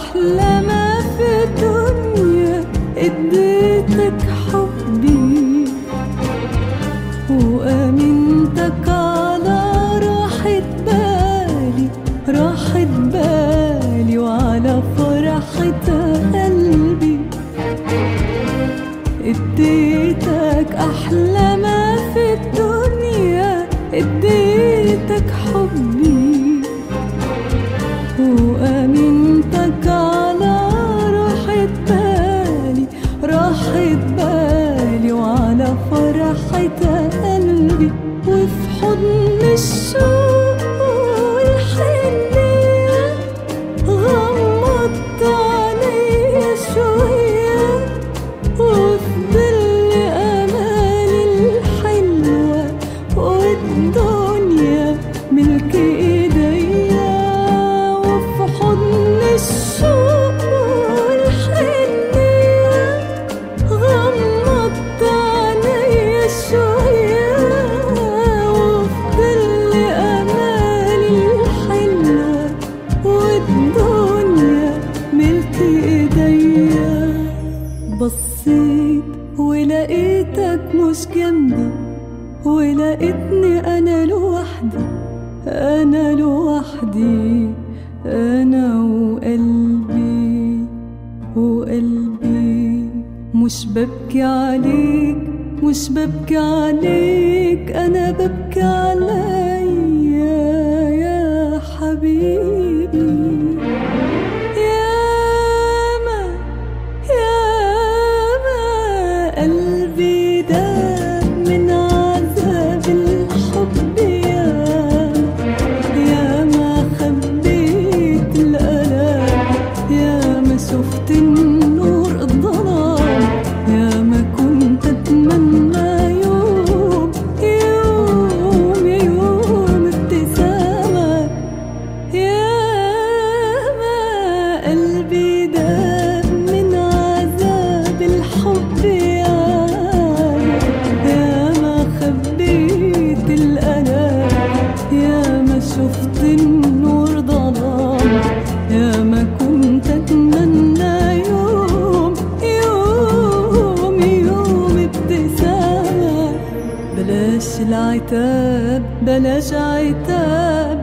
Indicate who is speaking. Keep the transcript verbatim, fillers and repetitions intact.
Speaker 1: أحلى ما في الدنيا، اديتك حبي وأمنتك على راحة بالي، راحة بالي وعلى فرحة قلبي. اديتك أحلى ما في الدنيا، اديتك حبي وأمنتك على راحة بالي، راحة بالي وعلى فرحة قلبي. وفي حضن الشوق والحنية غمضت عليا شوية، وفي ظل أمالي الحلوة والدنيا ملك إيديا. وفي حضن الشوق والحنية غمضت عليا شوية، وفي ظل أمالي الحلوة والدنيا ملك إيديا. بصيت ولقيتك مش جنبي، ولقيتني أنا لوحدي، أنا لوحدي، أنا وقلبي وقلبي. مش ببكي عليك، مش ببكي عليك، أنا ببكي عليا يا حبيبي. ياما ياما قلبي داب من عذاب الحب، ياما خبيت الألام، ياما شفت النور الظلام، ياما كنت أتمنى يوم يوم يوم ابتسامة. ياما قلبي داب من عذاب الحب، ياما خبيت الألام، ياما شفت النور ظلام، ياما كنت أتمنى يوم يوم يوم ابتسامة. بلاش العتاب، بلاش عتاب،